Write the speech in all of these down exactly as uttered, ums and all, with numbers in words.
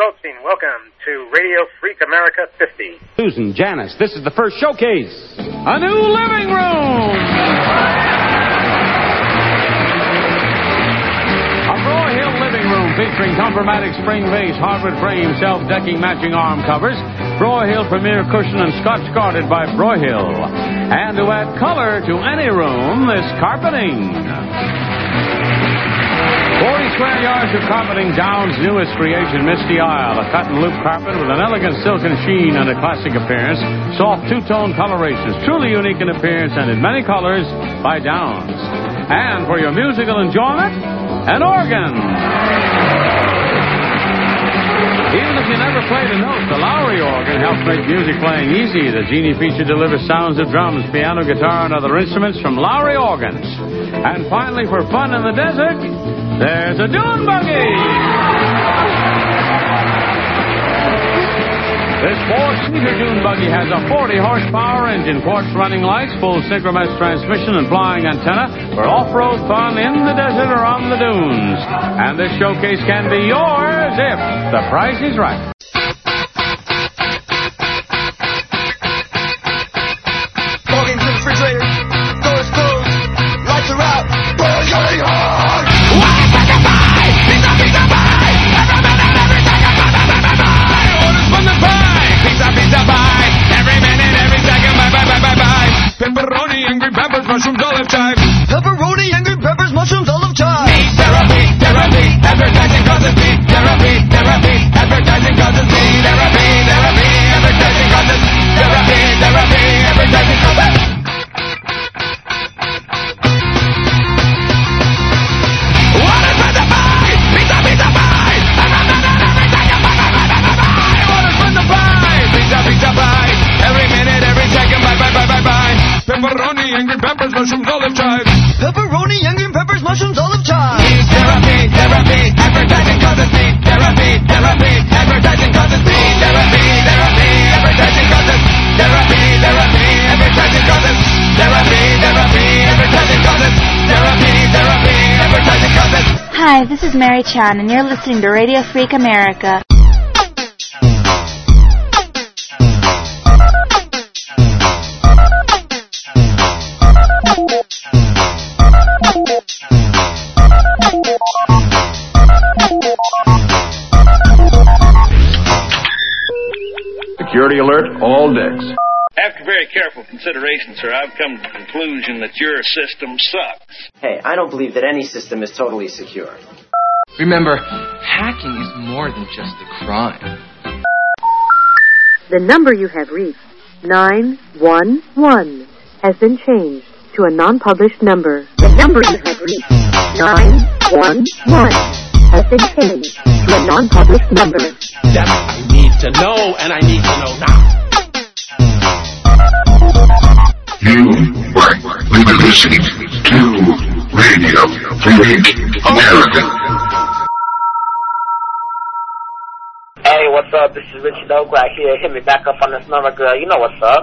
Goldstein. Welcome to Radio Freak America fifty. Susan, Janice, this is the first showcase. A new living room. A Broyhill living room featuring Comformatic spring base, hardwood frame, self-decking matching arm covers, Broyhill Premier cushion, and Scotch guarded by Broyhill. And to add color to any room, this carpeting. forty square yards of carpeting, Downs' newest creation, Misty Isle, a cut and loop carpet with an elegant silken sheen and a classic appearance, soft two-tone colorations, truly unique in appearance and in many colors by Downs. And for your musical enjoyment, an organ. Even if you never played a note, the Lowry organ helps make music playing easy. The Genie feature delivers sounds of drums, piano, guitar, and other instruments from Lowry organs. And finally, for fun in the desert, there's a dune buggy. This four-seater dune buggy has a forty horsepower engine, quartz running lights, full synchromesh transmission, and flying antenna for off-road fun in the desert or on the dunes. And this showcase can be yours if the price is right. Plug into the refrigerator, doors closed, lights are out, boys going hard. What is the pie? Pizza, pizza pie. Every minute, every second, bye, bye, bye, bye, bye. Orders from the pie. Pizza, pizza pie. Every minute, every second, bye, bye, bye, bye, bye. Pepperoni and green peppers, mushrooms, olive chive. Pepperoni and green peppers, mushrooms, olive chive. Meat therapy, therapy, advertising causes meat therapy, therapy, advertising causes meat therapy, therapy, advertising causes therapy, therapy, advertising causes. Pepperoni, angry peppers, mushrooms, olive chive. Pepperoni, angry peppers, mushrooms, olive chive. Meat therapy, therapy, advertising causes meat therapy, therapy, advertising causes meat therapy, therapy, advertising causes therapy, therapy, advertising causes therapy, therapy, advertising causes therapy, therapy, advertising causes. Hi, this is Mary Chan, and you're listening to Radio Freak America. Security alert, all decks. After very careful consideration, sir, I've come to the conclusion that your system sucks. Hey, I don't believe that any system is totally secure. Remember, hacking is more than just a crime. The number you have reached, nine one one, has been changed to a non-published number. The number you have reached, nine one one, has been changed to a non-published number. That I need to know, and I need to know now. You might be listening to Radio Freak America. Hey, what's up? This is Richard Oaklack here. Hit me back up on this number, girl. You know what's up.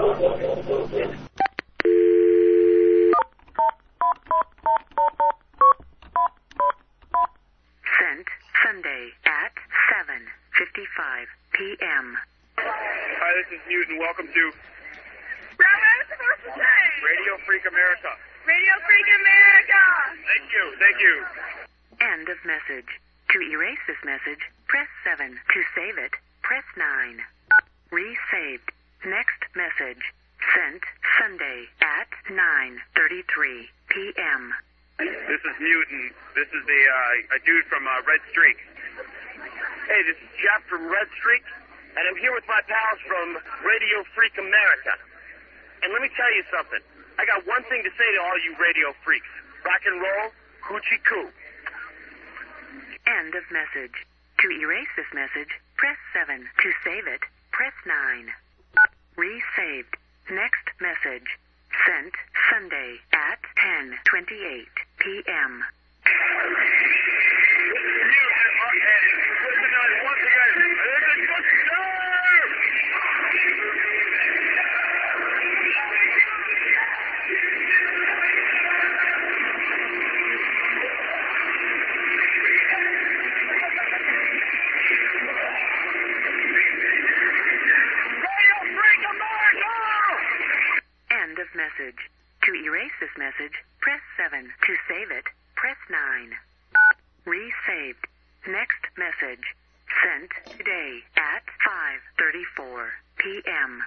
Sent Sunday at seven fifty-five p.m. Hi, this is Newton. Welcome to What am I supposed to say? Radio Freak America. Radio Freak America. Thank you. Thank you. End of message. To erase this message, press seven. To save it, press nine. Resaved. Next message. Sent Sunday at nine thirty-three p.m. This is Newton. This is the uh, a dude from uh, Red Streak. Hey, this is Jeff from Red Streak, and I'm here with my pals from Radio Freak America. And let me tell you something. I got one thing to say to all you radio freaks. Rock and roll, hoochie coo. End of message. To erase this message, press seven. To save it, press nine. Resaved. Next message. Sent Sunday at ten twenty-eight p.m. message, press seven. To save it, press nine. Resaved. Next message. Sent today at five thirty-four p.m.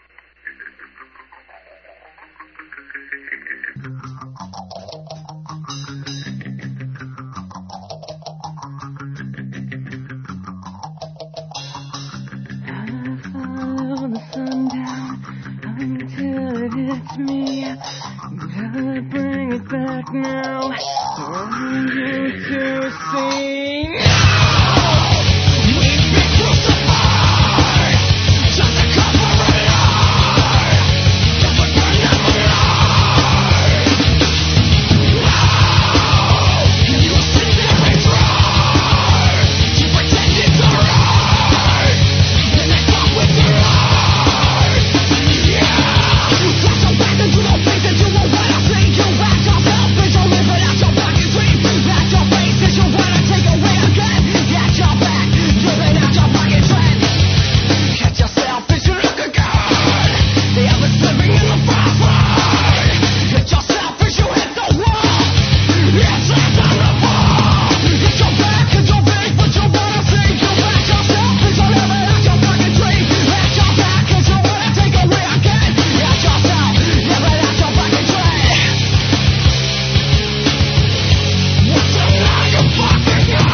Follow the sun down until it hits me. Gotta bring it back now. I want you to sing. We've been crucified just to cover it up. Just to burn them alive. Now you sit there and try to pretend it's alright. Then they talk with their eyes. Yeah, you flash your back into the face that you won't let us see. You back yourself, bitch, you'll live it out your pocket dream. Back your face that you wanna take away again. Get your back, driven out your pocket trend. Catch yourself, bitch, you look again. The others living in the frostbite. Hit yourself, bitch, you hit the wall. It's left on the ball. Hit your back, hit your big, but you wanna see. You back yourself, bitch, you'll live it out your pocket dream. Back your back, cause you wanna take away again. Get yourself, live it out your pocket dream. What's the lie you fucking got?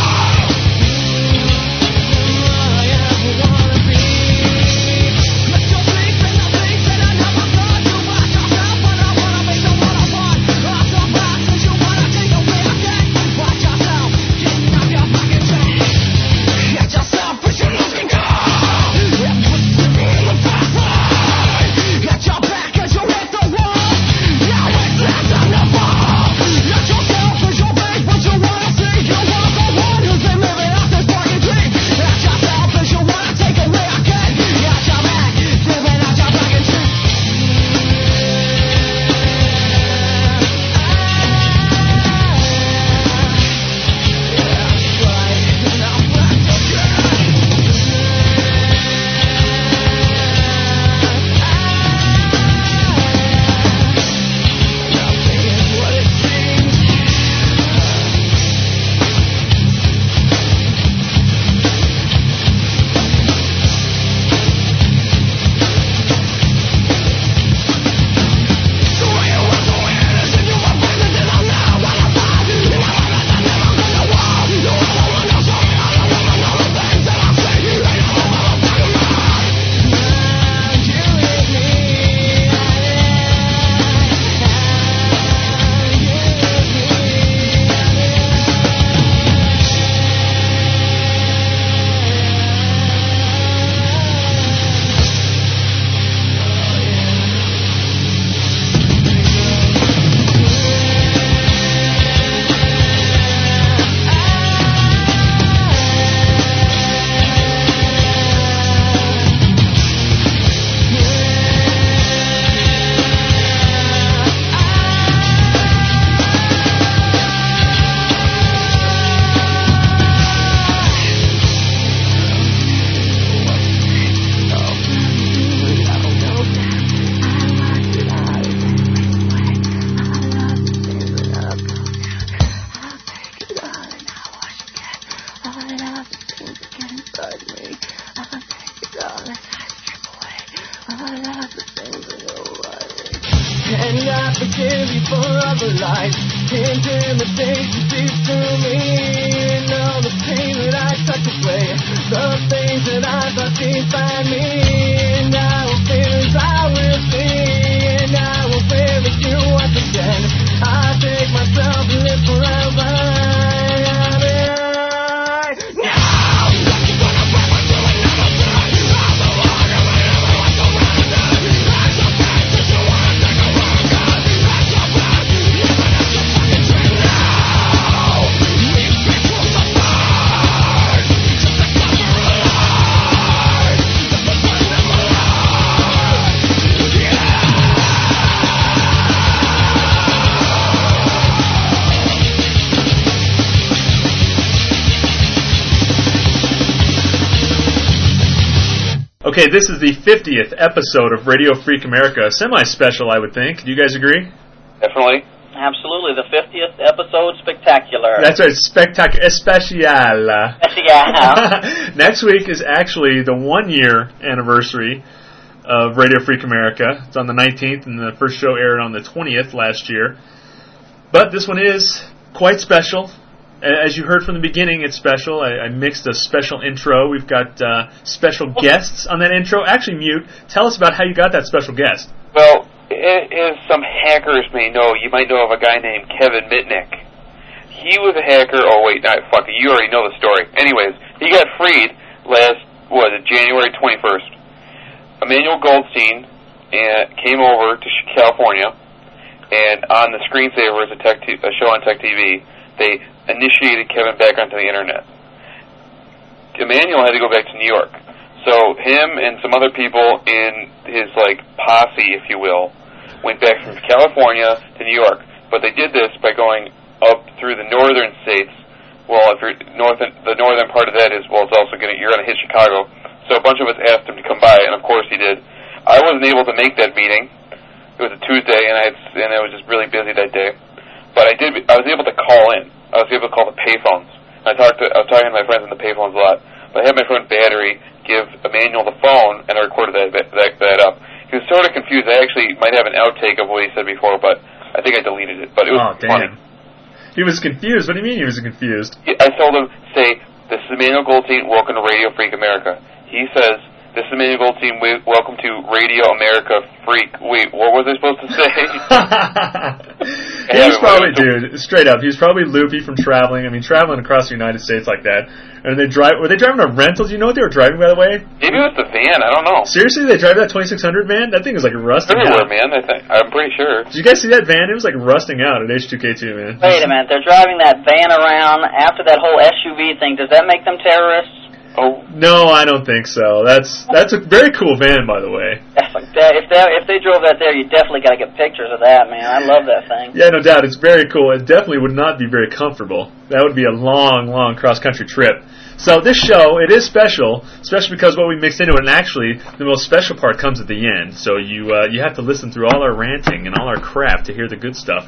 And I forgive you for all the lies, intimidations deep to me, and all the pain that I tucked away, the things that I thought defined me, and I will feel as I will see, and I will bury you once again. I take myself and live forever. Okay, this is the fiftieth episode of Radio Freak America, a semi-special, I would think. Do you guys agree? Definitely. Absolutely, the fiftieth episode spectacular. That's right, spectacular, especial. Especial. Next week is actually the one-year anniversary of Radio Freak America. It's on the nineteenth, and the first show aired on the twentieth last year. But this one is quite special. As you heard from the beginning, it's special. I, I mixed a special intro. We've got uh, special guests on that intro. Actually, Mute, tell us about how you got that special guest. Well, as some hackers may know, you might know of a guy named Kevin Mitnick. He was a hacker. Oh, wait, no, fuck it. You already know the story. Anyways, he got freed last, what was it, January twenty-first. Emmanuel Goldstein uh, came over to California, and on the Screensavers, a, tech t- a show on Tech T V, they initiated Kevin back onto the internet. Emmanuel had to go back to New York. So him and some other people in his, like, posse, if you will, went back from California to New York. But they did this by going up through the northern states. Well, if you're north, the northern part of that is, well, it's also going to, you're going to hit Chicago. So a bunch of us asked him to come by, and of course he did. I wasn't able to make that meeting. It was a Tuesday, and I had, and I was just really busy that day. But I did. I was able to call in. I was able to call the payphones. I talked to. I was talking to my friends on the payphones a lot. But I had my friend Battery give Emmanuel the phone, and I recorded that, that that up. He was sort of confused. I actually might have an outtake of what he said before, but I think I deleted it. But it was oh, funny. Damn. He was confused. What do you mean he was confused? I told him, say, this is Emmanuel Goldstein, welcome to Radio Freak America. He says, this is Emmanuel Goldstein, welcome to Radio America Freak. Wait, what was I supposed to say? He was probably, dude, straight up, he was probably loopy from traveling. I mean, traveling across the United States like that. And they drive. Were they driving a rental? Do you know what they were driving, by the way? Maybe it was the van. I don't know. Seriously, they drive that twenty-six hundred van? That thing was like rusting Everywhere, out. man. I think. I'm pretty sure. Did you guys see that van? It was like rusting out at H two K two, man. Wait a minute. They're driving that van around after that whole S U V thing. Does that make them terrorists? Oh no, I don't think so. That's that's a very cool van, by the way. If they if they drove that there, you definitely got to get pictures of that, man. I love that thing. Yeah, no doubt. It's very cool. It definitely would not be very comfortable. That would be a long, long cross country trip. So this show, it is special, especially because what we mixed into it, and actually the most special part comes at the end. So you uh, you have to listen through all our ranting and all our crap to hear the good stuff.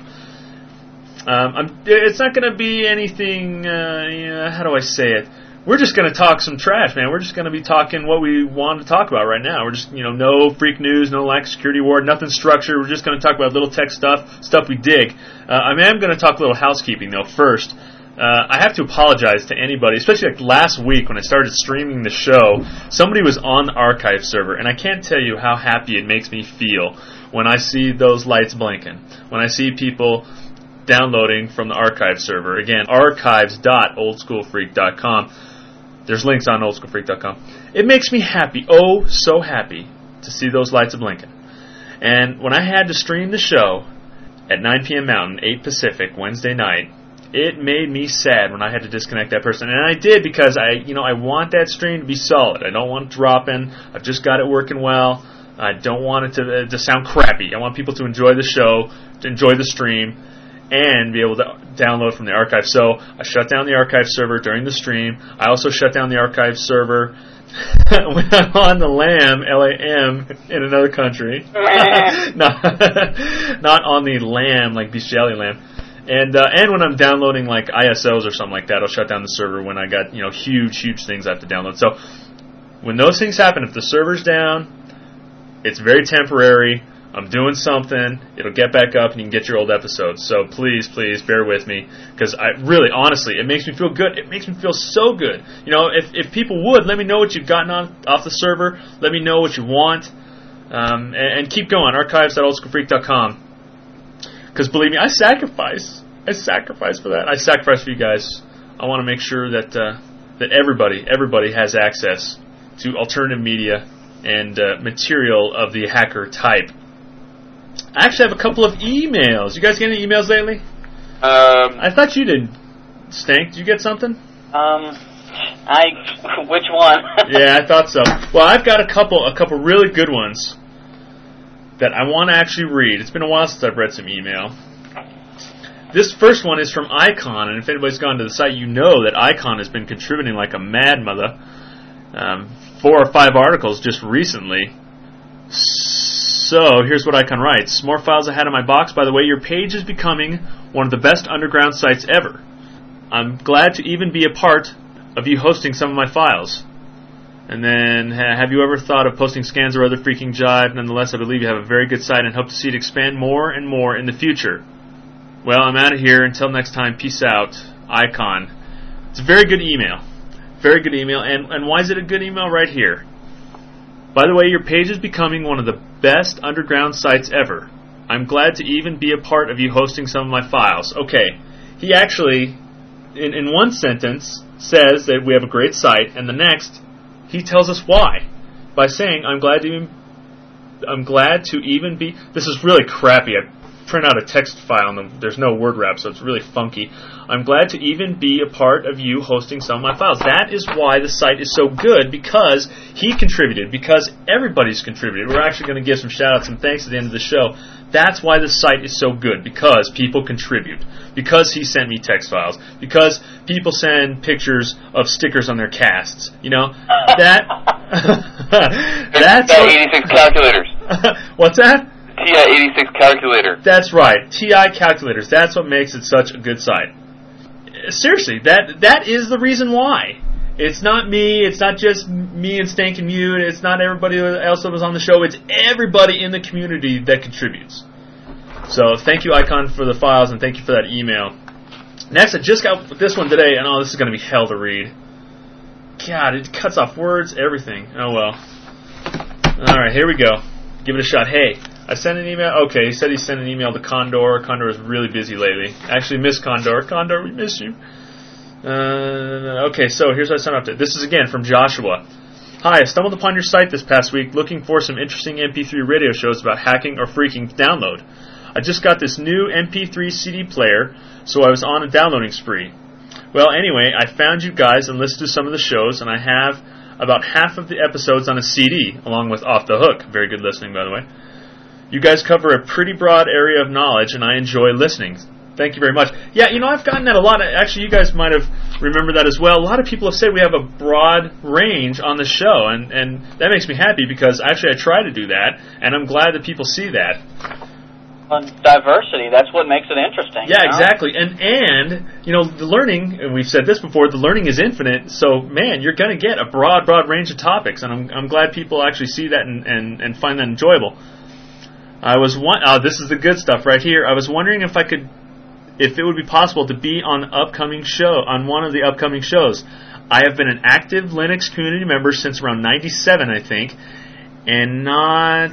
Um, I'm, it's not going to be anything. Uh, you know, how do I say it? We're just going to talk some trash, man. We're just going to be talking what we want to talk about right now. We're just, you know, no freak news, no lack of security ward, nothing structured. We're just going to talk about little tech stuff, stuff we dig. Uh, I mean, I'm going to talk a little housekeeping, though, first. Uh, I have to apologize to anybody, especially like last week when I started streaming the show. Somebody was on the archive server, and I can't tell you how happy it makes me feel when I see those lights blinking, when I see people downloading from the archive server. Again, archives dot old school freak dot com. There's links on old school freak dot com. It makes me happy, oh, so happy to see those lights a blinking. And when I had to stream the show at nine p.m. Mountain, eight Pacific, Wednesday night, it made me sad when I had to disconnect that person. And I did because I, you know, I want that stream to be solid. I don't want it dropping. I've just got it working well. I don't want it to, uh, to sound crappy. I want people to enjoy the show, to enjoy the stream, and be able to download from the archive. So I shut down the archive server during the stream. I also shut down the archive server when I'm on the LAM, L A M, in another country. not, not on the LAM, like bestiality LAM. And uh, and when I'm downloading like I S Os or something like that, I'll shut down the server when I got, you know, huge, huge things I have to download. So when those things happen, if the server's down, it's very temporary. I'm doing something, it'll get back up, and you can get your old episodes. So please, please, bear with me, because I really, honestly, it makes me feel good. It makes me feel so good. You know, if if people would, let me know what you've gotten on off the server. Let me know what you want, um, and, and keep going. archives dot old school freak dot com. Because believe me, I sacrifice. I sacrifice for that. I sacrifice for you guys. I want to make sure that uh, that everybody, everybody has access to alternative media and uh, material of the hacker type. I actually have a couple of emails. You guys get any emails lately? Um, I thought you did. Stank, did you get something? Um, I which one? Yeah, I thought so. Well, I've got a couple, a couple really good ones that I want to actually read. It's been a while since I've read some email. This first one is from Icon, and if anybody's gone to the site, you know that Icon has been contributing like a mad mother. Um, four or five articles just recently. So, here's what Icon writes. More files I had in my box. By the way, your page is becoming one of the best underground sites ever. I'm glad to even be a part of you hosting some of my files. And then, have you ever thought of posting scans or other freaking jive? Nonetheless, I believe you have a very good site and hope to see it expand more and more in the future. Well, I'm out of here. Until next time, peace out. Icon. It's a very good email. Very good email. And, and why is it a good email? Right here. By the way, your page is becoming one of the best underground sites ever. I'm glad to even be a part of you hosting some of my files. Okay, he actually, in, in one sentence, says that we have a great site, and the next, he tells us why. By saying, I'm glad to even, I'm glad to even be, this is really crappy. I print out a text file and there's no word wrap, so it's really funky. I'm glad to even be a part of you hosting some of my files. That is why the site is so good, because he contributed, because everybody's contributed. We're actually going to give some shout-outs and thanks at the end of the show. That's why the site is so good, because people contribute, because he sent me text files, because people send pictures of stickers on their casts. You know, that... that's what, eighty-six calculators. What's that? T I eighty-six calculator. That's right, T I calculators. That's what makes it such a good site. Seriously, that that is the reason why. It's not me, it's not just me and Stank and Mute, it's not everybody else that was on the show, it's everybody in the community that contributes. So, thank you, Icon, for the files, and thank you for that email. Next, I just got this one today, and oh, this is going to be hell to read. God, it cuts off words, everything. Oh, well. Alright, here we go. Give it a shot. Hey, I sent an email. Okay, he said he sent an email to Condor. Condor is really busy lately. Actually, miss Condor. Condor, we miss you. Uh, okay, so here's what I sent up to. This is again from Joshua. Hi, I stumbled upon your site this past week looking for some interesting M P three radio shows about hacking or freaking download. I just got this new M P three C D player, so I was on a downloading spree. Well, anyway, I found you guys and listened to some of the shows, and I have about half of the episodes on a C D, along with Off the Hook. Very good listening, by the way. You guys cover a pretty broad area of knowledge, and I enjoy listening. Thank you very much. Yeah, you know, I've gotten that a lot. Of, actually, you guys might have remembered that as well. A lot of people have said we have a broad range on the show, and, and that makes me happy because actually I try to do that, and I'm glad that people see that. Well, diversity, that's what makes it interesting. Yeah, you know? exactly. And, and, you know, the learning, and we've said this before, the learning is infinite, so, man, you're going to get a broad, broad range of topics, and I'm, I'm glad people actually see that and, and, and find that enjoyable. I was one, oh, this is the good stuff right here. I was wondering if I could, if it would be possible to be on upcoming show, on one of the upcoming shows. I have been an active Linux community member since around ninety-seven, I think, and not,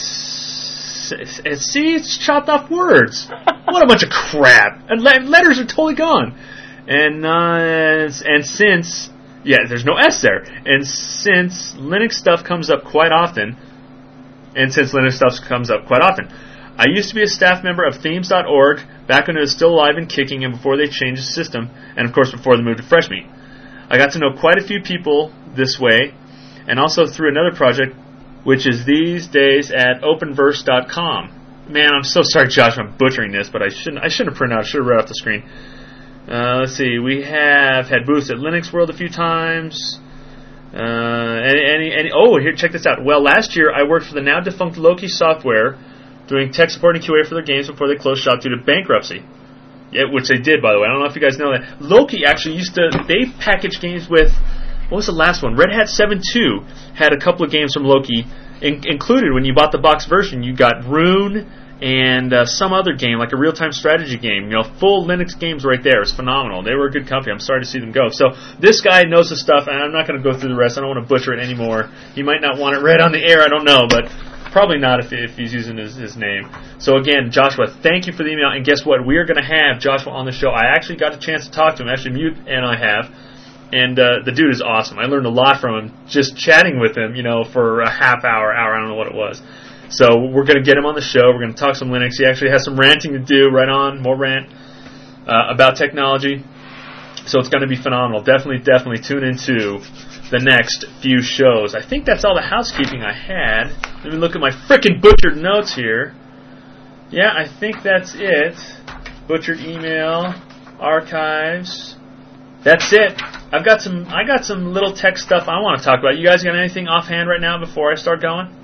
see, it's chopped off words. What a bunch of crap. And letters are totally gone. And, uh, and since, yeah, there's no S there. And since Linux stuff comes up quite often, and since Linux stuff comes up quite often. I used to be a staff member of themes dot org back when it was still alive and kicking and before they changed the system, and of course before they moved to FreshMeat. I got to know quite a few people this way, and also through another project, which is these days at openverse dot com. Man, I'm so sorry, Josh, I'm butchering this, but I shouldn't I shouldn't have printed out, I should have read off the screen. Uh, let's see, we have had booths at Linux World a few times. Uh, any, any, any, oh, here, check this out. Well, last year I worked for the now defunct Loki Software, doing tech support and Q A for their games before they closed shop due to bankruptcy. Yeah, which they did, by the way. I don't know if you guys know that. Loki actually used to, they packaged games with, what was the last one? Red Hat seven two had a couple of games from Loki, in, included when you bought the box version. You got Rune and uh, some other game, like a real-time strategy game. You know, full Linux games right there. It was phenomenal. They were a good company. I'm sorry to see them go. So this guy knows the stuff, and I'm not going to go through the rest. I don't want to butcher it anymore. He might not want it read on the air. I don't know, but probably not if, if he's using his, his name. So again, Joshua, thank you for the email. And guess what? We are going to have Joshua on the show. I actually got a chance to talk to him. Actually, Mute and I have. And uh, the dude is awesome. I learned a lot from him just chatting with him, you know, for a half hour, hour. I don't know what it was. So we're going to get him on the show. We're going to talk some Linux. He actually has some ranting to do. Right on, more rant uh, about technology. So it's going to be phenomenal. Definitely, definitely tune into the next few shows. I think that's all the housekeeping I had. Let me look at my frickin' butchered notes here. Yeah, I think that's it. Butchered email, archives. That's it. I've got some. I got some little tech stuff I want to talk about. You guys got anything offhand right now before I start going?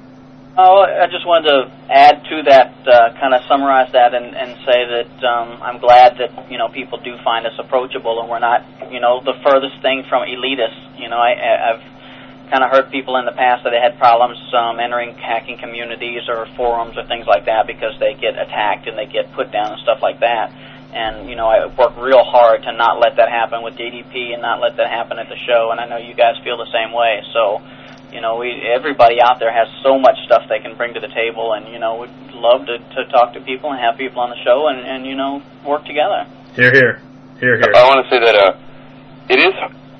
Oh, I just wanted to add to that, uh, kind of summarize that, and, and say that um, I'm glad that you know people do find us approachable, and we're not you know the furthest thing from elitists. You know, I, I've kind of heard people in the past that they had problems um, entering hacking communities or forums or things like that because they get attacked and they get put down and stuff like that. And you know, I work real hard to not let that happen with D D P and not let that happen at the show. And I know you guys feel the same way. So. You know, we everybody out there has so much stuff they can bring to the table, and, you know, we'd love to, to talk to people and have people on the show and, and, you know, work together. Here, here. Here, here. I want to say that uh, it is,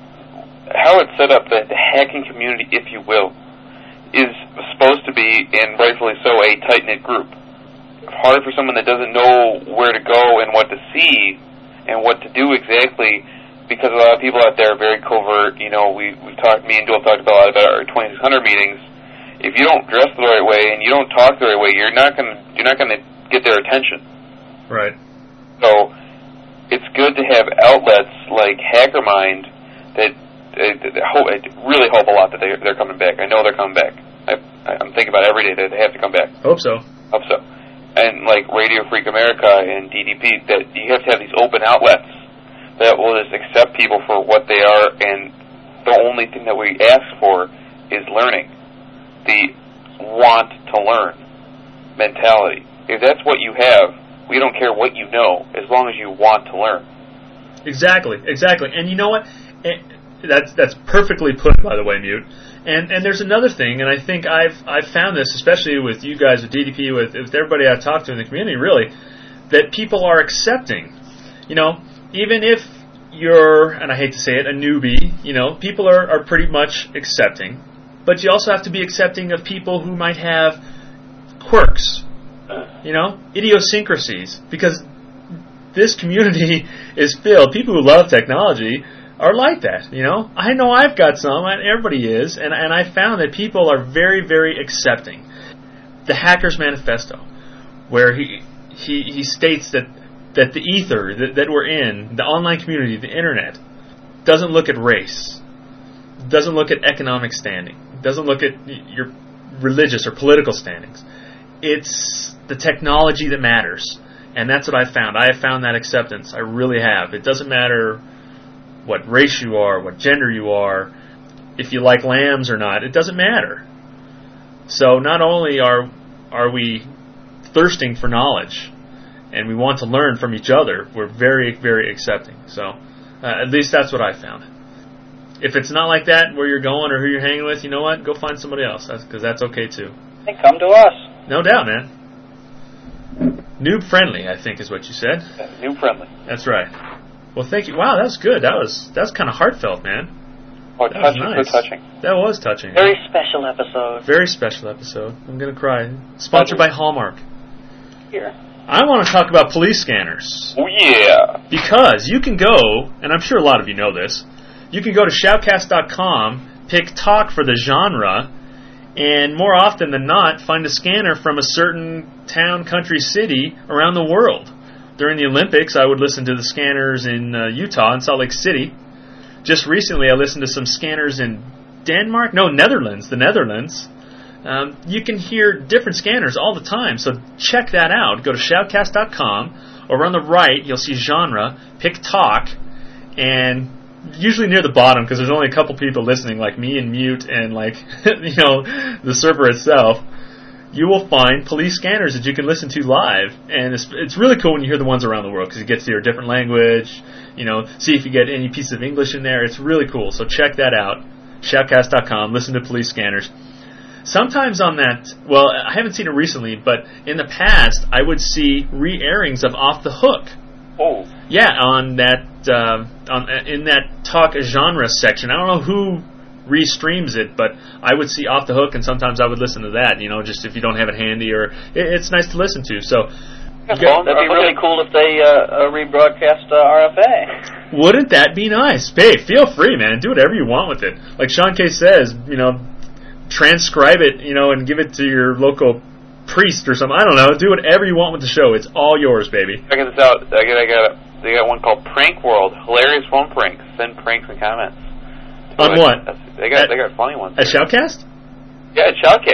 how it's set up, the, the hacking community, if you will, is supposed to be, and rightfully so, a tight-knit group. Hard for someone that doesn't know where to go and what to see and what to do exactly, because a lot of people out there are very covert. You know, we we talked, me and Joel talked about a lot about our twenty-six hundred meetings. If you don't dress the right way and you don't talk the right way, you're not gonna you're not gonna get their attention. Right. So it's good to have outlets like HackerMind that, that, that hope, I really hope a lot that they they're coming back. I know they're coming back. I, I'm thinking about every day that they have to come back. Hope so. Hope so. And like Radio Freak America and D D P, that you have to have these open outlets that will just accept people for what they are, and the only thing that we ask for is learning. The want to learn mentality. If that's what you have, we don't care what you know, as long as you want to learn. Exactly, exactly. And you know what? That's that's perfectly put, by the way, Mute. And and there's another thing, and I think I've I've found this, especially with you guys, with D D P, with, with everybody I've talked to in the community, really, that people are accepting. You know, even if you're, and I hate to say it, a newbie, you know, people are, are pretty much accepting. But you also have to be accepting of people who might have quirks, you know, idiosyncrasies, because this community is filled. People who love technology are like that, you know. I know I've got some, and everybody is, and, and I found that people are very, very accepting. The Hacker's Manifesto, where he he, he states that that the ether that, that we're in, the online community, the internet, doesn't look at race, doesn't look at economic standing, doesn't look at your religious or political standings. It's the technology that matters, and that's what I found. I have found that acceptance. I really have. It doesn't matter what race you are, what gender you are, if you like lambs or not. It doesn't matter. So not only are are we thirsting for knowledge, and we want to learn from each other, we're very, very accepting. So, uh, at least that's what I found. If it's not like that, where you're going or who you're hanging with, you know what? Go find somebody else, because that's, that's okay too. Hey, come to us. No doubt, man. Noob friendly, I think, is what you said. Yeah, noob friendly. That's right. Well, thank you. Wow, that was good. That was that was kind of heartfelt, man. Oh, that touching, was nice. so touching. That was touching. Very special episode. Very special episode. I'm gonna cry. Sponsored by Hallmark. Here. I want to talk about police scanners. Oh, yeah. Because you can go, and I'm sure a lot of you know this, you can go to shoutcast dot com, pick talk for the genre, and more often than not, find a scanner from a certain town, country, city around the world. During the Olympics, I would listen to the scanners in uh, Utah and Salt Lake City. Just recently, I listened to some scanners in Denmark? No, Netherlands. The Netherlands. Um, you can hear different scanners all the time, so check that out. Go to shoutcast dot com. Over on the right, you'll see genre, pick talk, and usually near the bottom, because there's only a couple people listening, like me and Mute and, like, you know, the server itself, you will find police scanners that you can listen to live. And it's, it's really cool when you hear the ones around the world, because you get to hear a different language, you know, see if you get any piece of English in there. It's really cool, so check that out. shoutcast dot com, listen to police scanners. Sometimes on that, well, I haven't seen it recently, but in the past, I would see re-airings of Off the Hook. Oh. Yeah, on that, uh, on in that talk genre section. I don't know who restreams it, but I would see Off the Hook, and sometimes I would listen to that, you know, just if you don't have it handy, or it, it's nice to listen to. So, That'd be really cool if they uh, uh, rebroadcast uh, R F A. Wouldn't that be nice? Hey, feel free, man. Do whatever you want with it. Like Sean K says, you know, transcribe it, you know, and give it to your local priest or something. I don't know. Do whatever you want with the show. It's all yours, baby. Check this out. I got, I got, a, they got one called Prank World. Hilarious phone pranks. Send pranks and comments. On so what? They got, at, they got funny ones. At Shoutcast? Yeah, at Shoutcast.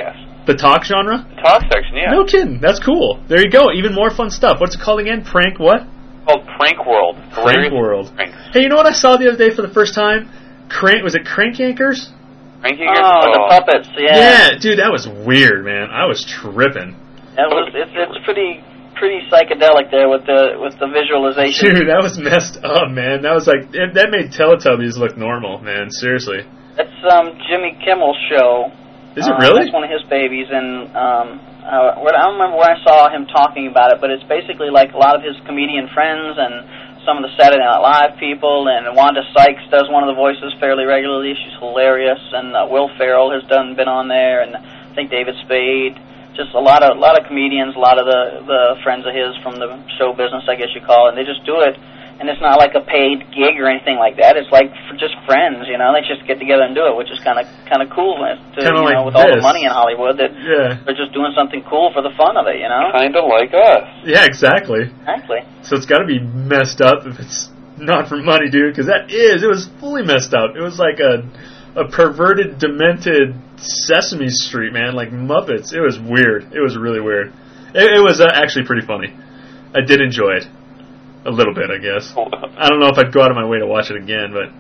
The talk genre? The talk section, yeah. No kidding. That's cool. There you go. Even more fun stuff. What's it called again? Prank what? Called Prank World. Prank World. Pranks. Hey, you know what I saw the other day for the first time? Crank was it Crank Yankers? Crank Yankers? Oh, oh, the puppets, yeah. Yeah, dude, that was weird, man. I was tripping. That was it's it's pretty pretty psychedelic there with the with the visualization. Dude, that was messed up, man. That was like it, that made Teletubbies look normal, man. Seriously. That's um Jimmy Kimmel's show. Is it um, really? That's one of his babies, and um uh, I don't remember where I saw him talking about it, but it's basically like a lot of his comedian friends and some of the Saturday Night Live people, and Wanda Sykes does one of the voices fairly regularly. She's hilarious, and uh, Will Ferrell has done been on there, and I think David Spade. Just a lot of a lot of comedians, a lot of the the friends of his from the show business, I guess you call it. And they just do it, and it's not like a paid gig or anything like that. It's like for just friends, you know. They just get together and do it, which is kind of kind of cool. To, kinda you like know, with this. all the money in Hollywood, that yeah. they're just doing something cool for the fun of it, you know. Kind of like us. Yeah, exactly. Exactly. So it's got to be messed up if it's not for money, dude. Because that is, it was fully messed up. It was like a a perverted, demented Sesame Street, man, like Muppets. It was weird. It was really weird. It, it was uh, actually pretty funny. I did enjoy it. A little bit, I guess. I don't know if I'd go out of my way to watch it again, but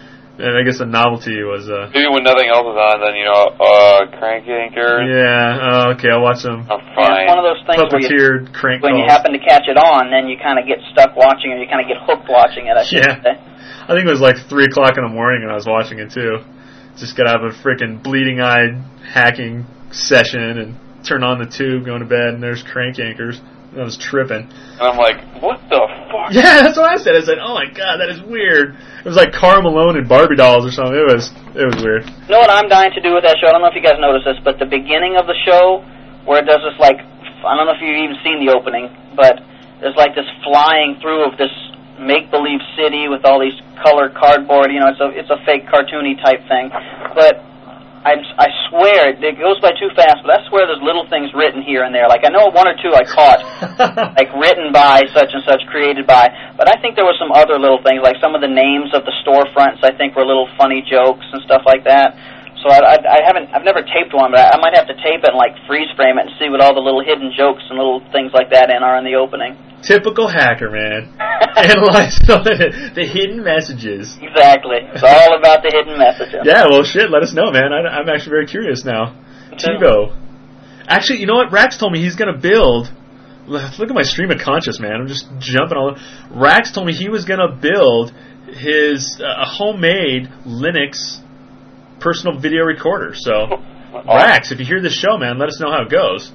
I guess the novelty was... Uh, Maybe when nothing else is on, then, you know, uh, Crank Yankers. Yeah, oh, okay, I'll watch them. Oh, fine. It's one of those things where you, crank when you calls. happen to catch it on, then you kind of get stuck watching, or you kind of get hooked watching it, I should yeah. say. I think it was like three o'clock in the morning when I was watching it, too. Just got out of a freaking bleeding-eyed hacking session and turn on the tube, going to bed, and there's Crank Yankers. I was tripping. And I'm like, what the fuck? Yeah, that's what I said. I said, oh my god, that is weird. It was like Karl Malone and Barbie dolls or something. It was it was weird. You know what I'm dying to do with that show? I don't know if you guys noticed this, but the beginning of the show, where it does this, like, I don't know if you've even seen the opening, but there's like this flying through of this make-believe city with all these colored cardboard, you know, it's a it's a fake cartoony type thing. But I, I swear, it goes by too fast, but I swear there's little things written here and there. Like, I know one or two I caught, like, written by such and such, created by, but I think there were some other little things, like some of the names of the storefronts I think were little funny jokes and stuff like that. So I, I, I haven't, I've never taped one, but I, I might have to tape it and, like, freeze frame it and see what all the little hidden jokes and little things like that in are in the opening. Typical hacker, man. Analyze the, the hidden messages. Exactly. It's all about the hidden messages. Yeah, well, shit, let us know, man. I, I'm actually very curious now. TiVo. Actually, you know what? Rax told me he's going to build... Look at my stream of conscious, man. I'm just jumping all over. Rax told me he was going to build his uh, homemade Linux personal video recorder. So, Rax, if you hear this show, man, let us know how it goes.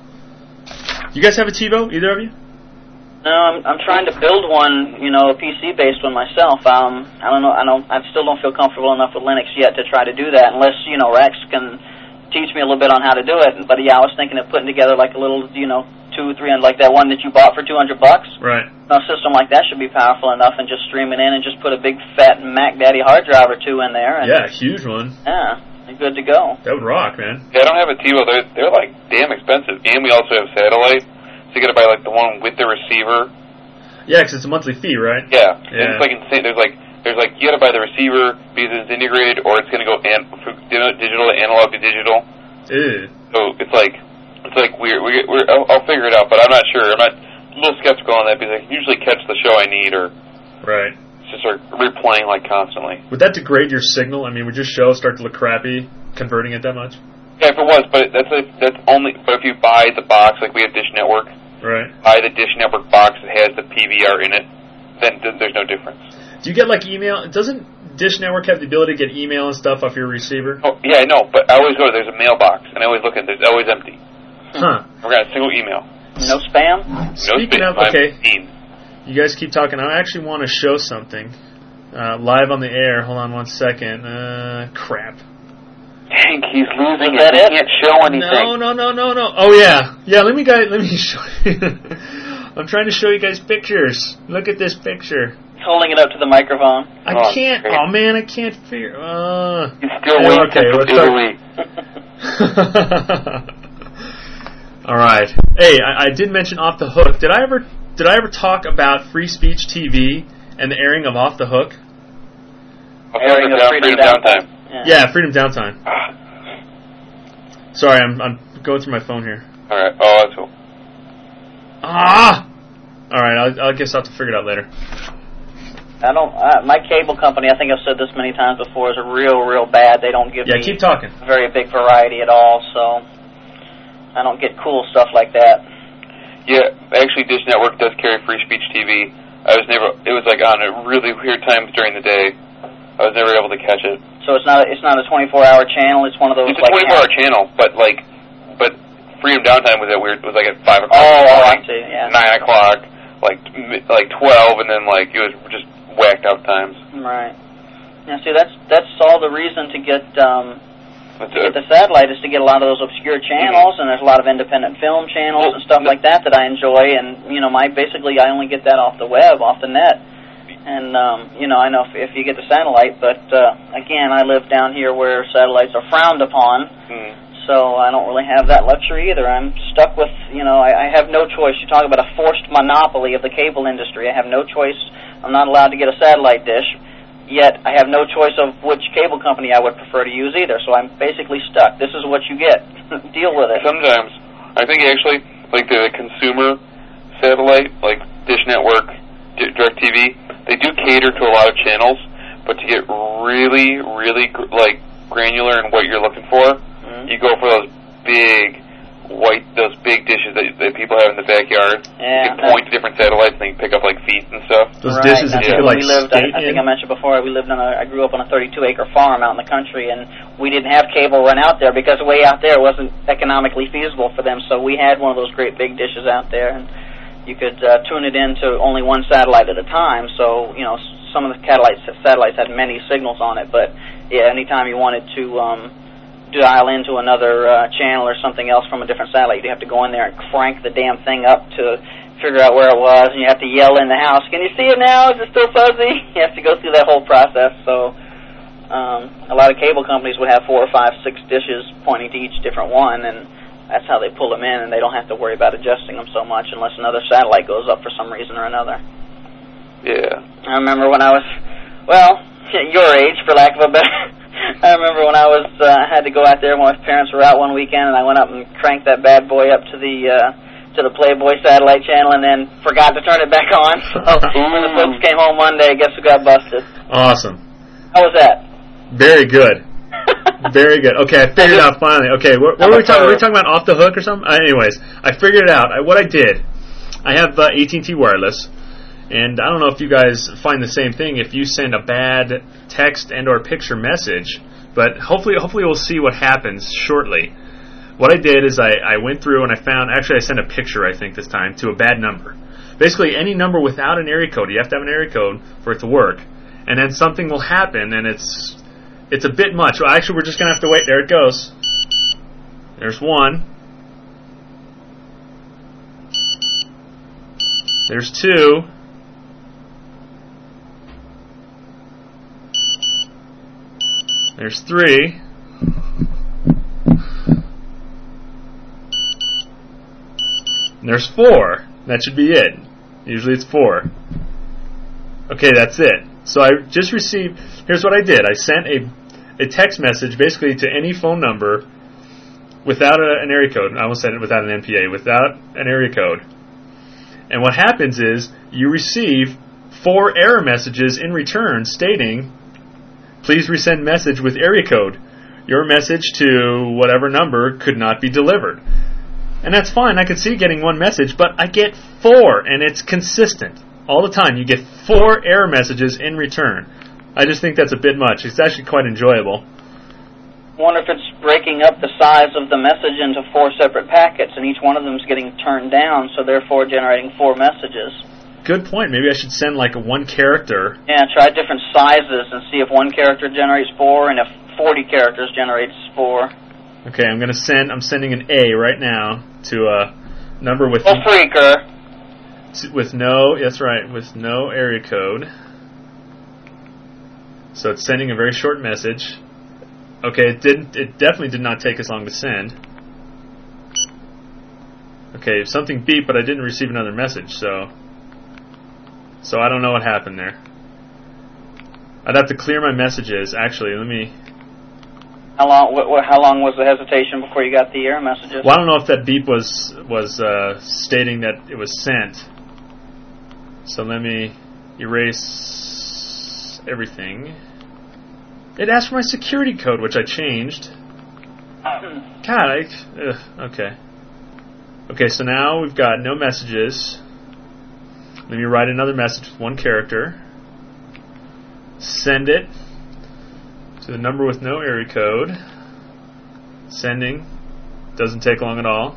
You guys have a TiVo, either of you? No, I'm I'm trying to build one, you know, a P C-based one myself. Um, I don't know, I don't, I still don't feel comfortable enough with Linux yet to try to do that, unless, you know, Rex can teach me a little bit on how to do it. But yeah, I was thinking of putting together like a little, you know, two, three hundred, like that one that you bought for two hundred bucks. Right. A system like that should be powerful enough, and just stream it in, and just put a big fat Mac Daddy hard drive or two in there. And, yeah, huge one. Yeah, good to go. That would rock, man. Yeah, I don't have a TiVo. They're they're like damn expensive, and we also have satellite. So you got to buy like the one with the receiver. Yeah, because it's a monthly fee, right? Yeah. Yeah. It's like insane. There's like there's like you got to buy the receiver because it's integrated, or it's going to go an, digital to analog to digital. Ew. So it's like it's like weird. We we're I'll, I'll figure it out, but I'm not sure. I'm not a little skeptical on that because I can usually catch the show I need, or right. It's just like replaying like constantly. Would that degrade your signal? I mean, would your show start to look crappy converting it that much? Yeah, if it was, but that's a, that's only. But if you buy the box, like we have Dish Network, right? Buy the Dish Network box that has the P V R in it, then th- there's no difference. Do you get like email? Doesn't Dish Network have the ability to get email and stuff off your receiver? Oh yeah, I know, but I always go. There's a mailbox, and I always look at. There's always empty. Huh? I've got a single email. No spam. No Speaking spam. of, okay, fifteen. You guys keep talking. I actually want to show something uh, live on the air. Hold on one second. Uh, crap. Hank, he's losing Is it. that He it? can't show anything. No, no, no, no, no. Oh yeah, yeah. Let me guys. Let me show you. I'm trying to show you guys pictures. Look at this picture. He's holding it up to the microphone. I Oh, can't. great. Oh man, I can't figure. Uh, He's still yeah, waiting okay, for let's Italy. All right. Hey, I, I did mention Off the Hook. Did I ever? Did I ever talk about Free Speech T V and the airing of Off the Hook? Airing of Freedom Downtime. Yeah, Freedom Downtime. Sorry, I'm I'm going through my phone here. All right. Oh, that's cool. Ah! All right, I'll, I guess I'll have to figure it out later. I don't. Uh, my cable company, I think I've said this many times before, is real, real bad. They don't give yeah, me keep talking. a very big variety at all, so I don't get cool stuff like that. Yeah, actually, Dish Network does carry free speech T V. I was never. It was like on at really weird times during the day. I was never able to catch it. So it's not. A, it's not a twenty-four hour channel. It's one of those. It's a like, twenty-four hour channel, but like, but Freedom Downtime was at weird. Was like at five o'clock. Oh, oh I see. Yeah. Nine o'clock, like like twelve, and then like it was just whacked out times. Right. Yeah. See, that's that's all the reason to get um, to get the satellite is to get a lot of those obscure channels, mm-hmm. and there's a lot of independent film channels and stuff like that that I enjoy. And you know, my basically I only get that off the web, off the net. And, um, you know, I know if, if you get the satellite, but, uh, again, I live down here where satellites are frowned upon, mm. so I don't really have that luxury either. I'm stuck with, you know, I, I have no choice. You talk about a forced monopoly of the cable industry. I have no choice. I'm not allowed to get a satellite dish, yet I have no choice of which cable company I would prefer to use either, so I'm basically stuck. This is what you get. Deal with it. Sometimes. I think, actually, like the consumer satellite, like Dish Network, DirecTV, they do cater to a lot of channels, but to get really, really gr- like granular in what you're looking for, mm-hmm. you go for those big white, those big dishes that, that people have in the backyard. Yeah, you can point to different satellites and you can pick up like feet and stuff. Those right. dishes that yeah. you could like we lived, skate I, I think in. I mentioned before, we lived on a, I grew up on a thirty-two acre farm out in the country, and we didn't have cable run out there because way out there wasn't economically feasible for them. So we had one of those great big dishes out there, and you could uh, tune it into only one satellite at a time. So, you know, some of the satellites, satellites had many signals on it. But, yeah, anytime you wanted to um, dial into another uh, channel or something else from a different satellite, you'd have to go in there and crank the damn thing up to figure out where it was. And you have to yell in the house, "Can you see it now? Is it still fuzzy?" You have to go through that whole process. So um, a lot of cable companies would have four or five, six dishes pointing to each different one, and that's how they pull them in, and they don't have to worry about adjusting them so much unless another satellite goes up for some reason or another. Yeah. I remember when I was, well, your age, for lack of a better, I remember when I was, uh, had to go out there when my parents were out one weekend, and I went up and cranked that bad boy up to the, uh, to the Playboy satellite channel and then forgot to turn it back on. So when the folks came home Monday, guess who got busted? Awesome. How was that? Very good. Very good. Okay, I figured it out finally. Okay, what, what were we talking? Were we talking about Off the Hook or something? Uh, anyways, I figured it out. I, what I did, I have uh, A T and T wireless, and I don't know if you guys find the same thing. If you send a bad text and or picture message, but hopefully, hopefully we'll see what happens shortly. What I did is I, I went through and I found. Actually, I sent a picture. I think this time to a bad number. Basically, any number without an area code. You have to have an area code for it to work, and then something will happen, and it's. It's a bit much. Well, actually, we're just going to have to wait. There it goes. There's one. There's two. There's three. And there's four. That should be it. Usually it's four. Okay, that's it. So I just received, here's what I did. I sent a a text message basically to any phone number without a, an area code. I almost said it without an N P A, without an area code. And what happens is you receive four error messages in return stating, "Please resend message with area code. Your message to whatever number could not be delivered." And that's fine. I can see getting one message, but I get four, and it's consistent. All the time, you get four error messages in return. I just think that's a bit much. It's actually quite enjoyable. I wonder if it's breaking up the size of the message into four separate packets, and each one of them is getting turned down, so therefore generating four messages. Good point. Maybe I should send like a one character. Yeah, try different sizes and see if one character generates four, and if forty characters generates four. Okay, I'm gonna send. I'm sending an A right now to a number with. Oh, freaker. With no, that's right, with no area code. So it's sending a very short message. Okay, it didn't. It definitely did not take as long to send. Okay, something beeped, but I didn't receive another message. So, so I don't know what happened there. I'd have to clear my messages. Actually, let me. How long? Wh- wh- how long was the hesitation before you got the error messages? Well, I don't know if that beep was was uh, stating that it was sent. So let me erase everything. It asked for my security code, which I changed. God, I... Ugh, okay. Okay, so now we've got no messages. Let me write another message with one character. Send it to the number with no area code. Sending. Doesn't take long at all.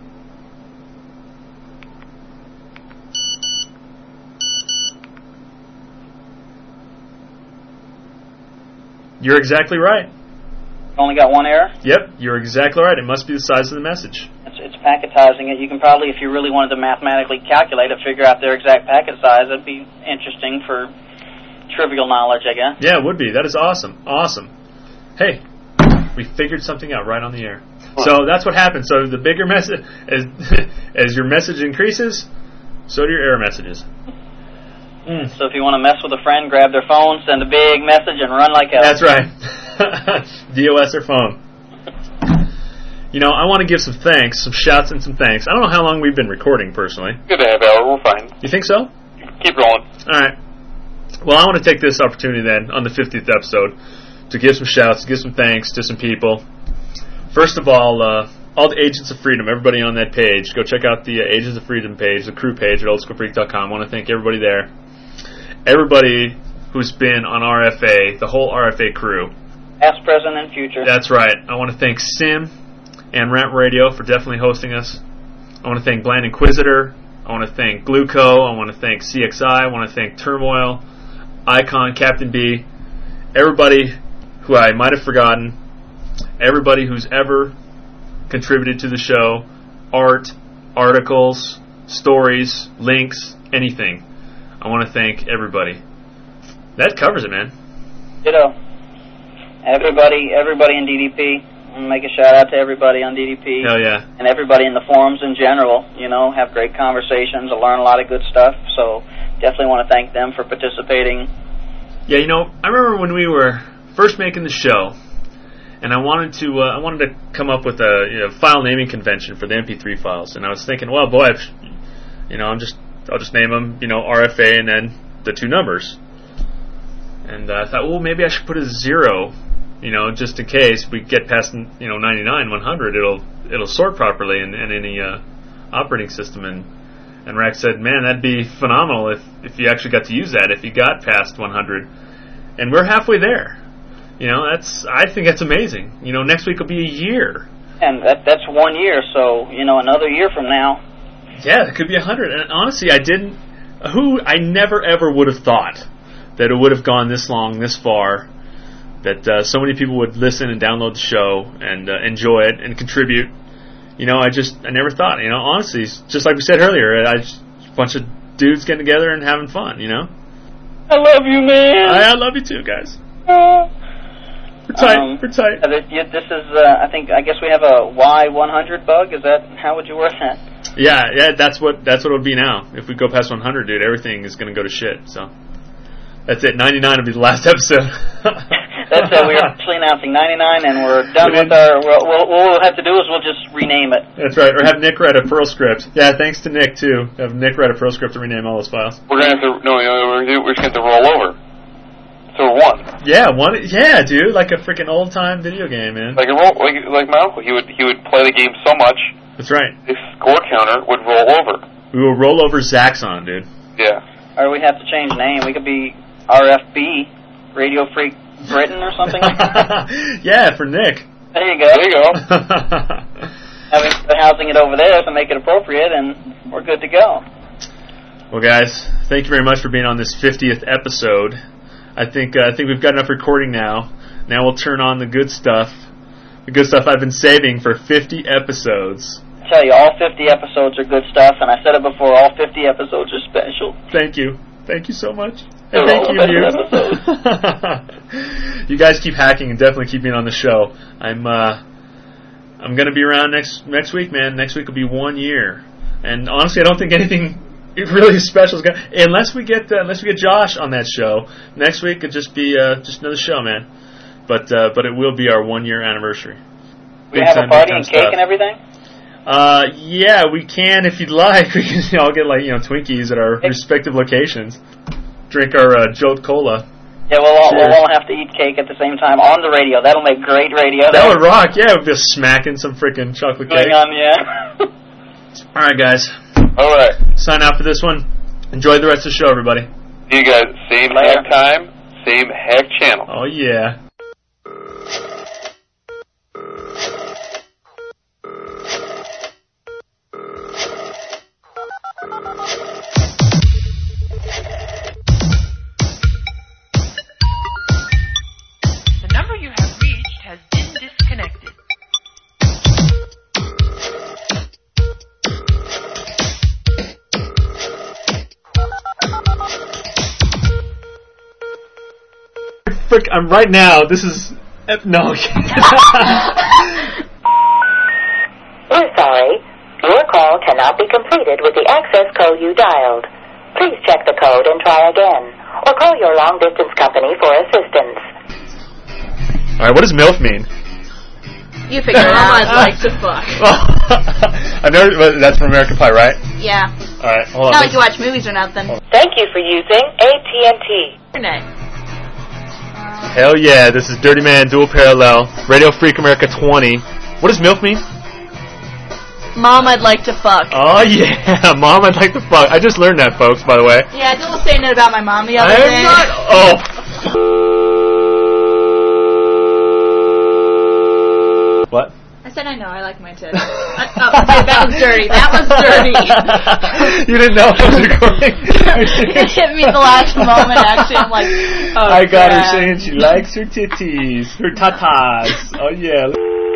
You're exactly right. Only got one error? Yep, you're exactly right. It must be the size of the message. It's, it's packetizing it. You can probably, if you really wanted to mathematically calculate it, figure out their exact packet size. That'd be interesting for trivial knowledge, I guess. Yeah, it would be. That is awesome. Awesome. Hey, we figured something out right on the air. So that's what happens. So the bigger message, as, as your message increases, so do your error messages. Mm. So if you want to mess with a friend, grab their phone, send a big message, and run like hell. That's right. D O S their phone. You know, I want to give some thanks, some shouts and some thanks. I don't know how long we've been recording, personally. Good to have hour. We're fine. You think so? Keep rolling. All right. Well, I want to take this opportunity then, on the fiftieth episode, to give some shouts, to give some thanks to some people. First of all, uh, all the Agents of Freedom, everybody on that page. Go check out the uh, Agents of Freedom page, the crew page at old school freak dot com. I want to thank everybody there. Everybody who's been on R F A, the whole R F A crew. Past, present, and future. That's right. I want to thank Sim and Rant Radio for definitely hosting us. I want to thank Bland Inquisitor. I want to thank Gluco. I want to thank C X I. I want to thank Turmoil, Icon, Captain B, everybody who I might have forgotten, everybody who's ever contributed to the show, art, articles, stories, links, anything. I want to thank everybody. That covers it, man. Ditto. Everybody, everybody in D D P. Make a shout out to everybody on D D P. Hell yeah. And everybody in the forums in general. You know, have great conversations, learn a lot of good stuff. So definitely want to thank them for participating. Yeah, you know, I remember when we were first making the show, and I wanted to, uh, I wanted to come up with a you know, file naming convention for the M P three files, and I was thinking, well, boy, I've, you know, I'm just, I'll just name them, you know, R F A and then the two numbers. And uh, I thought, well, maybe I should put a zero, you know, just in case we get past, you know, ninety-nine, one hundred, it'll it'll sort properly in, in any uh, operating system. And and Rack said, man, that'd be phenomenal if, if you actually got to use that, if you got past one hundred. And we're halfway there. You know, that's I think that's amazing. You know, next week will be a year. And that that's one year, so, you know, another year from now. Yeah, it could be one hundred. And honestly, I didn't, who, I never ever would have thought that it would have gone this long, this far, that uh, so many people would listen and download the show and uh, enjoy it and contribute. You know, I just, I never thought, you know, honestly, just like we said earlier, I just, a bunch of dudes getting together and having fun, you know? I love you, man. I, I love you too, guys. Uh, we're tight, um, we're tight. Uh, this, this is, uh, I think, I guess we have a Y one hundred bug. Is that, how would you word that? Yeah, yeah, that's what, that's what it'll be now. If we go past one hundred, dude, everything is going to go to shit, so. That's it. ninety-nine will be the last episode. That's it. We're actually announcing ninety-nine, and we're done with our. We'll, we'll, what we'll have to do is we'll just rename it. That's right. Or have Nick write a Perl script. Yeah, thanks to Nick too. Have Nick write a Perl script to rename all those files. We're gonna have to. No, no, we're, we're just gonna have to roll over. So one. Yeah, one. Yeah, dude, like a freaking old time video game, man. Like a roll, like like my uncle. He would he would play the game so much. That's right. His score counter would roll over. We will roll over Zaxxon, dude. Yeah. Or we'd have to change name. We could be R F B, Radio Freak Britain or something like that. Yeah, for Nick. There you go. There you go. Having housing it over there to make it appropriate, and we're good to go. Well, guys, thank you very much for being on this fiftieth episode. I think uh, I think we've got enough recording now. Now we'll turn on the good stuff. The good stuff I've been saving for fifty episodes. I tell you, all fifty episodes are good stuff, and I said it before, all fifty episodes are special. Thank you. Thank you so much. And thank you, you. You guys keep hacking and definitely keep being on the show. I'm uh, I'm going to be around next next week, man. Next week will be one year, and honestly, I don't think anything really special is going to, unless we get uh, unless we get Josh on that show. Next week it'll just be uh, just another show, man. but uh, but it will be our one year anniversary. We Big have time, a party big time and cake stuff. and everything? Uh, yeah, we can if you'd like. We can all get like you know Twinkies at our respective locations. Drink our uh, Jolt Cola. Yeah, we'll all, Cheers. we'll all have to eat cake at the same time on the radio. That'll make great radio. That would rock. Yeah, we'd be smacking some freaking chocolate Going cake. on, yeah. All right, guys. All right. Sign out for this one. Enjoy the rest of the show, everybody. See you guys. Same hack time, same hack channel. Oh yeah. The number you have reached has been disconnected. Frick, I'm right now. This is uh, no. We're sorry. Your call cannot be completed with the access code you dialed. Please check the code and try again, or call your long-distance company for assistance. All right, what does MILF mean? You figure it out. I'd like to fuck. I know but that's from American Pie, right? Yeah. All right, hold on. Not like you watch movies or nothing. Thank you for using A T and T. Internet. Hell yeah, this is Dirty Man Dual Parallel, Radio Freak America twenty. What does MILF mean? Mom, I'd like to fuck. Oh yeah, Mom, I'd like to fuck. I just learned that, folks, by the way. Yeah, Dylan was saying it about my mom the other I am day. not. Oh. What? I said I know, I like my tits. I, oh, okay, that was dirty. That was dirty. You didn't know I was recording? It hit me the last moment, actually. I'm like, oh, I got her crap. saying she likes her titties, her tatas. Oh yeah.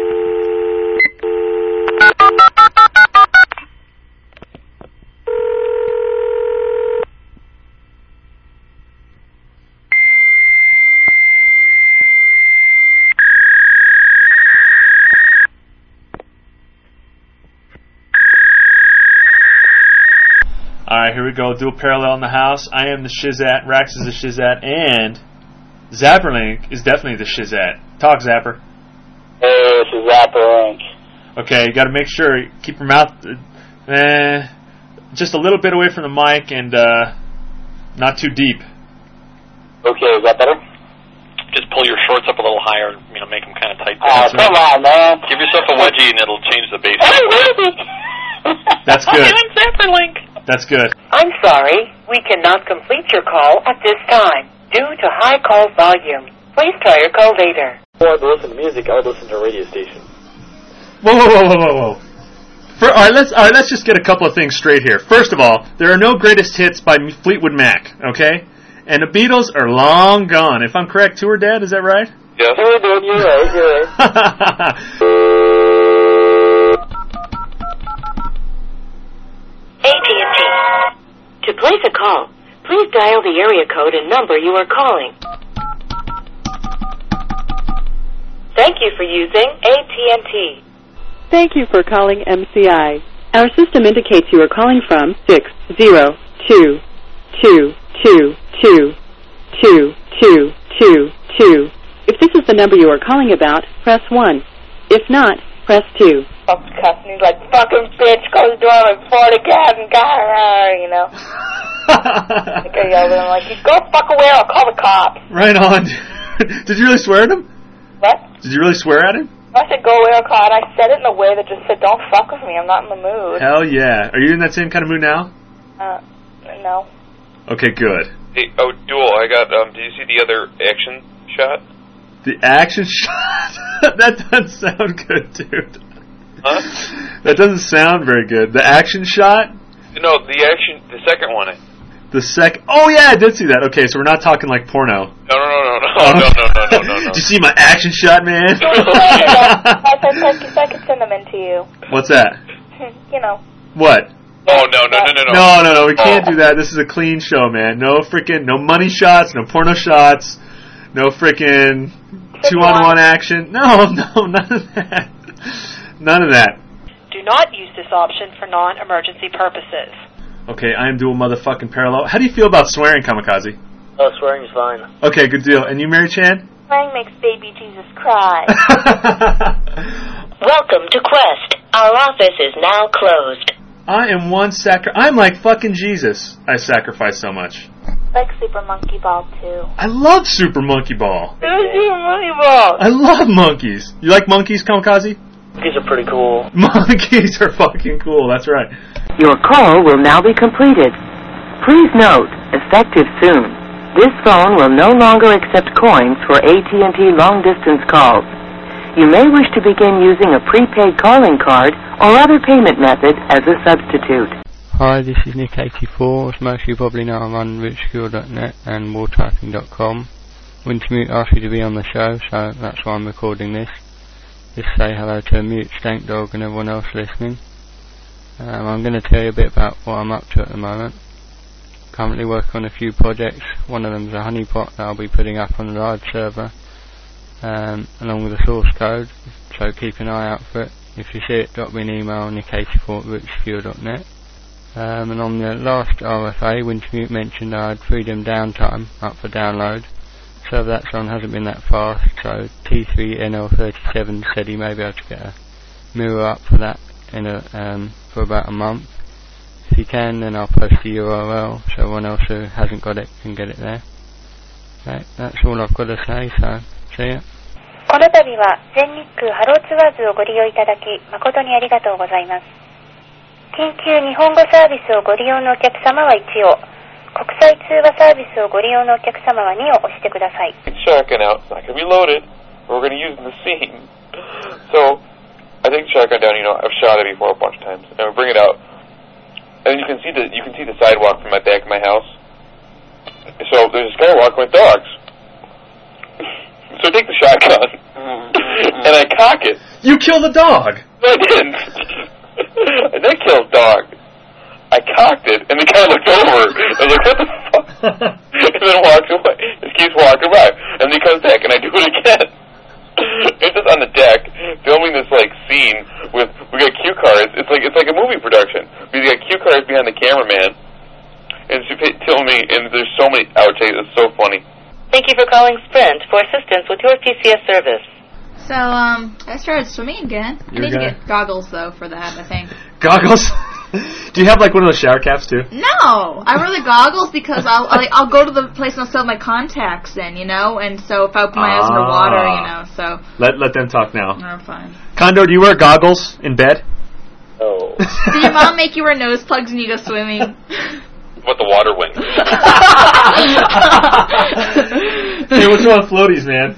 Alright, here we go. Dual Parallel in the house. I am the Shizat. Rax is the Shizat. And Zapperlink is definitely the Shizat. Talk, Zapper. Hey, this is Zapperlink. Okay, you gotta make sure, you keep your mouth uh, eh, just a little bit away from the mic and uh, not too deep. Okay, is that better? Just pull your shorts up a little higher, you know, make them kind of tight. Oh, come on, man. Give yourself a wedgie and it'll change the bass. Hey, baby! That's good. I'm Zapperlink. That's good. I'm sorry, we cannot complete your call at this time due to high call volume. Please try your call later. Before I would listen to music, I would listen to a radio station. Whoa, whoa, whoa, whoa, whoa, whoa. For, all right, let's all right. Let's just get a couple of things straight here. First of all, there are no greatest hits by Fleetwood Mac. Okay, and the Beatles are long gone. If I'm correct, two are dead. Is that right? Yes. You're right, you're right, you're right. A T and T. To place a call, please dial the area code and number you are calling. Thank you for using A T and T. Thank you for calling M C I. Our system indicates you are calling from six zero two two two two two two two two. If this is the number you are calling about, press one. If not, press two. Fuck cussing. He's like, fucking bitch, close the door and forty gas and got her, you know. Like I yelled at him, like, you go fuck away or I'll call the cops. Right on. Did you really swear at him? What? Did you really swear at him? I said go away or call, and I said it in a way that just said, don't fuck with me, I'm not in the mood. Hell yeah. Are you in that same kind of mood now? Uh, no. Okay, good. Hey, oh, Duel, I got, um, did you see the other action shot? The action shot? That doesn't sound good, dude. Huh? That doesn't sound very good. The action shot? No, the action, the second one. The sec... Oh, yeah, I did see that. Okay, so we're not talking like porno. No, no, no, no, no, no, no, no, no, no, no. Did you see my action shot, man? I said I could send them in to you. What's that? You know. What? Oh, no, no, no, no, no. No, no, no, we can't do that. This is a clean show, man. No freaking... No money shots, no porno shots, no freaking two-on-one action. No, no, none of that. None of that. Do not use this option for non-emergency purposes. Okay, I am Dual Motherfucking Parallel. How do you feel about swearing, Kamikaze? Oh, swearing is fine. Okay, good deal. And you, Mary Chan? Playing makes baby Jesus cry. Welcome to Quest. Our office is now closed. I am one sacri- I'm like fucking Jesus. I sacrifice so much. I like Super Monkey Ball, too. I love Super Monkey Ball. Super Monkey Ball. I love monkeys. You like monkeys, Kamikaze? Monkeys are pretty cool. Monkeys are fucking cool, that's right. Your call will now be completed. Please note, effective soon, this phone will no longer accept coins for A T and T long-distance calls. You may wish to begin using a prepaid calling card or other payment method as a substitute. Hi, this is Nick eighty-four. As most of you probably know, I run rich secure dot net and war typing dot com. Wintermute asked me to be on the show, so that's why I'm recording this. Just say hello to Mute, Stank Dog and everyone else listening. Um, I'm going to tell you a bit about what I'm up to at the moment. Currently working on a few projects. One of them is a honeypot that I'll be putting up on the large server, um, along with the source code, so keep an eye out for it. If you see it, drop me an email on nick eighty-four at rich secure dot net. Um, and on the last R F A, Wintermute mentioned I had Freedom Downtime up for download. So that's on hasn't been that fast, so T three N L thirty-seven said he may be able to get a mirror up for that in a, um, for about a month. If you can, then I'll post the U R L so everyone else who hasn't got it can get it there. Okay, that's all I've got to say, so see ya. この度は全日空ハローツアーズをご利用いただき誠にありがとうございます。緊急日本語サービスをご利用のお客様はいちを、国際通話サービスをご利用のお客様はにを押してください。 Shotgun out, I can reload it. We're going to use it in the scene. So, I take the shotgun down. You know, I've shot it before a bunch of times, and I bring it out, and you can see the you can see the sidewalk from my back of my house. So there's a skywalk with dogs. So I take the shotgun and I cock it. You kill the dog. No, I didn't. I didn't kill the dog. I cocked it, and the guy looked over. I was like, what the fuck? And then walks away. Just keeps walking by. And then he comes back, and I do it again. It's just on the deck, filming this, like, scene with, we got cue cards. It's like it's like a movie production. We got cue cards behind the cameraman. And she told me, and there's so many outtakes. It's so funny. Thank you for calling Sprint for assistance with your P C S service. So, um, I started swimming again. I You're need to gonna- get goggles, though, for that, I think. Goggles? Do you have like one of those shower caps too? No! I wear the goggles because I'll, I'll, like, I'll go to the place and I'll still have my contacts in, you know? And so if I open my eyes underwater, you know, so... Let let them talk now. Oh, fine. Condor, do you wear goggles in bed? No. Did your mom make you wear nose plugs when you go swimming? What the water wings? Hey, what's wrong with floaties, man?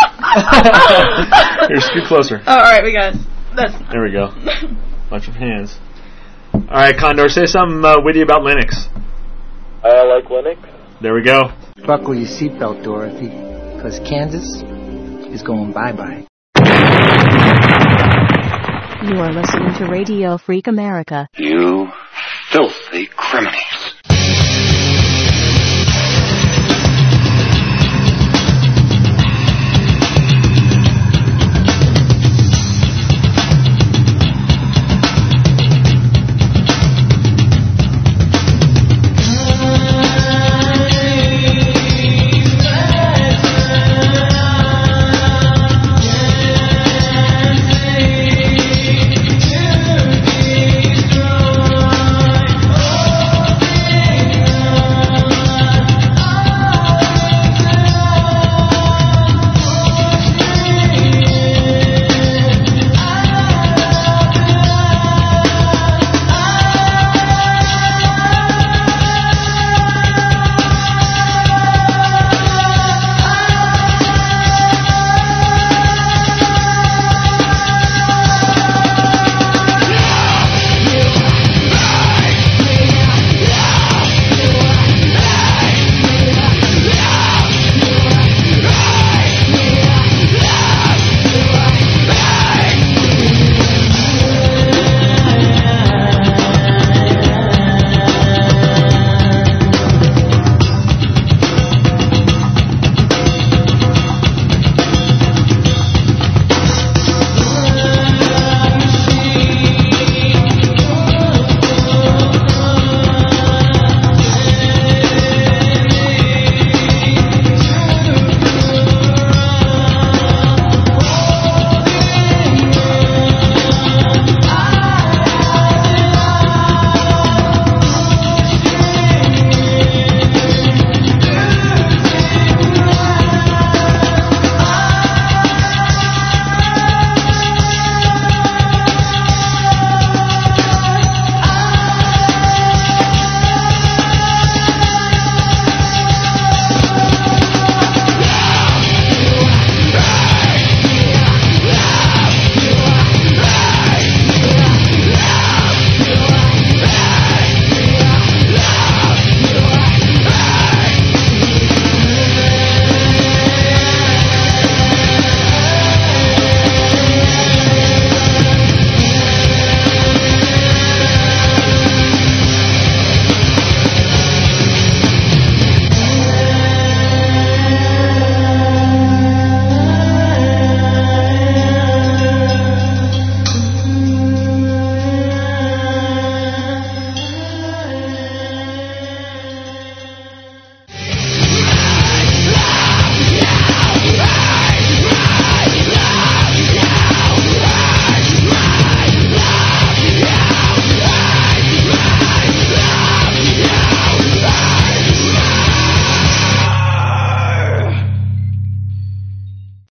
Here, scoot closer. Oh, alright, we got it. That's... There we go. Bunch of hands. Alright, Condor, say something uh, witty about Linux. I like Linux. There we go. Buckle your seatbelt, Dorothy, because Kansas is going bye-bye. You are listening to Radio Freak America. You filthy criminals.